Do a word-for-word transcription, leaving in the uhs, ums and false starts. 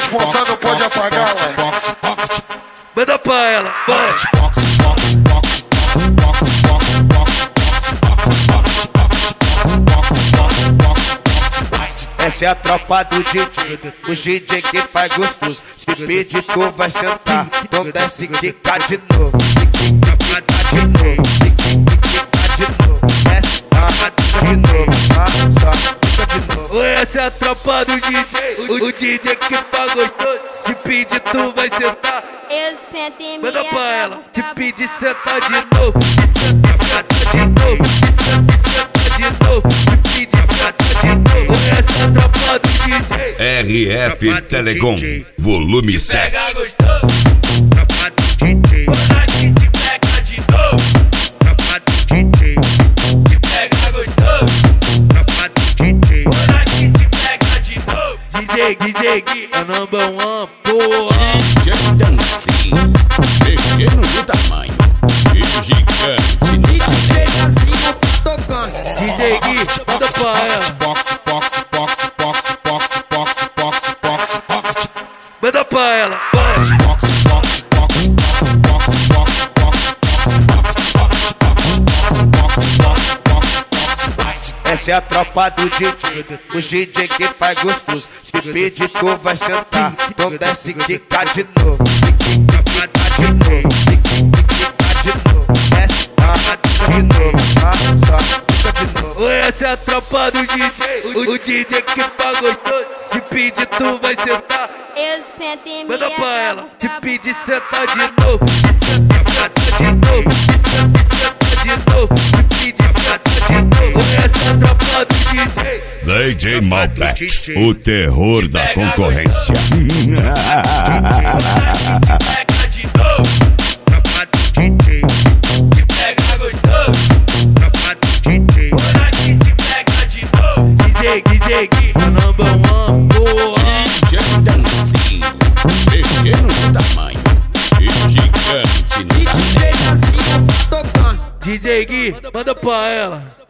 responsável pode apagar, ué. Manda pra ela, vai. Essa é a tropa do D J, o D J que faz gostoso. Se pedir tu vai sentar, então desce e quica de novo. Quica de novo, quica de novo. Desce, ah, de novo, ah, só quica de novo. Essa é a tropa do D J, o, o D J que faz gostoso. Se pedir tu vai sentar, eu sento e me manda pra ela. Se acabo. pedir senta de novo, e senta, senta de novo, e senta, senta de novo. Se pedir senta de novo. Essa é a tropa do D J. R F Telecom, volume sete. Pega gostoso, Tropa do D J, quando a gente pega de novo. tropa do D J, Pega gostoso, tropa do D J. quando a gente pega de novo. D J, D J, é number one, porra. D J Dancinho, pequeno de tamanho e gigante no tamanho. tocando. D J Gui, manda pra ela. Manda pra ela, vai. Essa é a tropa do D J, o D J que faz gostoso. Se pedir tu vai sentar, então desce e quica de novo. Quica de novo, quica de novo. Desce, ah, quica de novo, ah, só quica de novo. Essa é a tropa do D J, o, o D J que faz gostoso. Se pedir tu vai sentar, Eu sento e me manda pra ela. acabo. Se pedir senta de novo, e senta, senta de novo, e senta, senta de novo. Se pedir senta de novo. Essa é a tropa do D J. D J Malbec, o terror da concorrência. Pega de novo, Tropa do D J, pega gostoso. tropa do D J. Quando a gente pega de novo. D J, D J Gui, é number one, porra. D J Dancinho, pequeno de tamanho e gigante no tamanho. tocando. D J Gui, manda pra ela.